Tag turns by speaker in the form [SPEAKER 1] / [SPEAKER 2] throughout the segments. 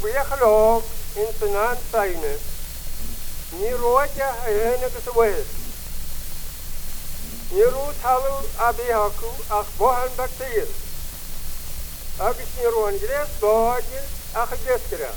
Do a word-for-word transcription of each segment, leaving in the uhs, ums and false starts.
[SPEAKER 1] buiachalog in sanan saine. Ní roja a hénagus a wéid. Ní rú talú a bíhacu ach bohan bactíl. Agus ní rúan grés báide ach a gisgira.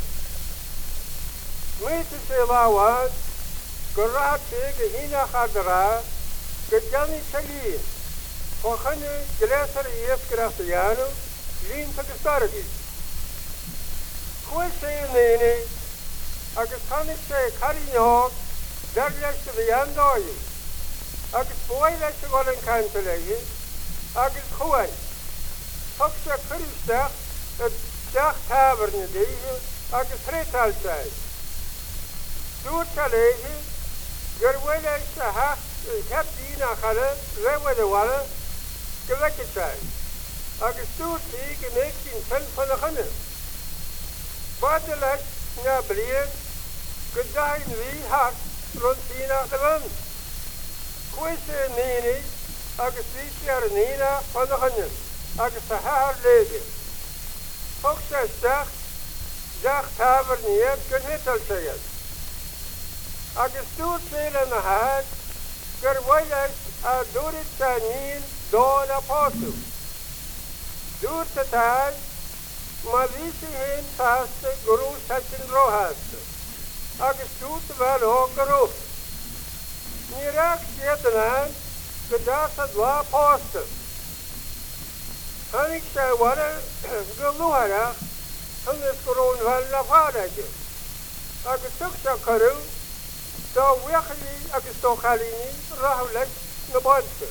[SPEAKER 1] Mwyte sé láwan, go ráte go hínach adra, go jani chalín. Chochanne grésar a iesgira sa janu, lín sa gustargi. Chwe sé néne, agus chanig sé cariñog, dar leis a bhían dói. Agus bói leis a golan canta leie, agus chwain. Thug sé cyrwstach, a dach tafern y deige, agus retal sai. Dŵr sa leige, gyrwai leis a hach, heb dyn a chala, rewad a wala, gyfec y sai. Agus dŵr ti gymek sy'n telfon a chynna. Bad y leis na blien, gyda'n fi hach, rhwng sy'n ach na fan. Cwys y nini, agus fi si ar y nina, fan a chynna. Agus a haar leige. Ook sy stach, dag taver niet genittel sayad. Agus doet veel in de haad, gerwijlers a doet sa nien doon apostel. Doet het haad, maar wie sy heen vaste, geroes het in rohaste. Agus doet wel ook geroes. Nie raak siet een aan, gedaas het wa apostel. Hannig sy wada geluhara, hannes geroon wel na vadertje. Agus tuk sa karu, so wecheli agus to chalini, rahulet na bonse.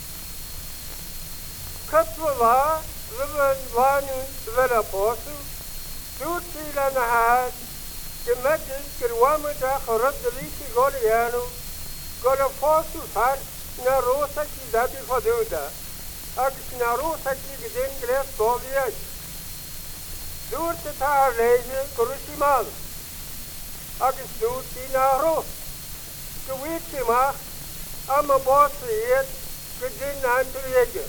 [SPEAKER 1] Katwa wa, liven wanu wel apostel, doet sila na haad, gemetten gerwamata gerut de liefde goliano, god apostel var, na rosa ki dabi vaduda. Agus na rosa ki gedin gres govies. Doert het haar lezen, gerusiman. Agus doet die na roos. Geweet je mag, am a boss eet, gedin aan te leggen.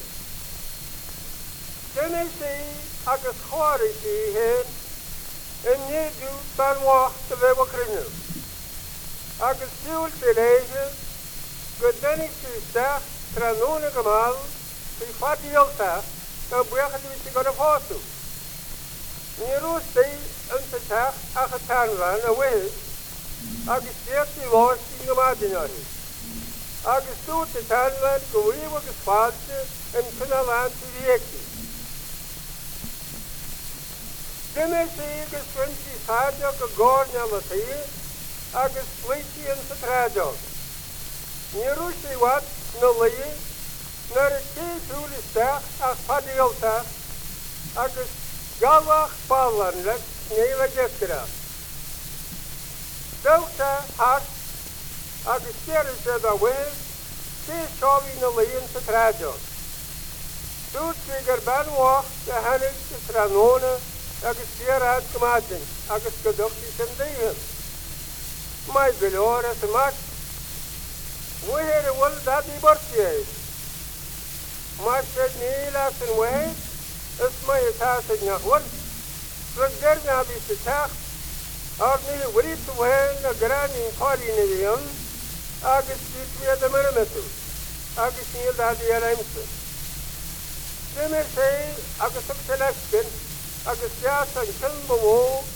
[SPEAKER 1] Den is die, agus chore die heen, en nie doet van wacht te wewe krinnen. Agus doet te lezen, gedin is die stag, tranone gemal, die fati elta, dan breken die zich aan de foto. Nie roos die in te tag, ach het aanwaan, en wees, agus jeert die was die gemadinari. Agus doet het aanwaan, gewewe gespaatse, en kunnalaan te wiekte. Dinne zie geswint die vader gegorn aan het hier, agus vleesje in te tradog. Nie roos die wat, no leie, naar het keesroele stag, ach padielta, agus galwach palanlet, nele gestra. Douta hart, agus sterren ze da wees, kees chowi na leien te tradog. Doet zich er ben wacht, de hennis, de tranone, agus ster uitgematen, agus gedokties en degen. My belore te mak, wehere wil dat die bortje is. Maar zet niet laten wij, is mij het haast het nog wel. Zoals er na die se tacht, als niet weet te ween, de gran in pari in de jong, agus ziet weer de mermetu, agus niet dat die ruimte. Zimmer zei, agus op de lesken, agus ja zijn kilbewoog,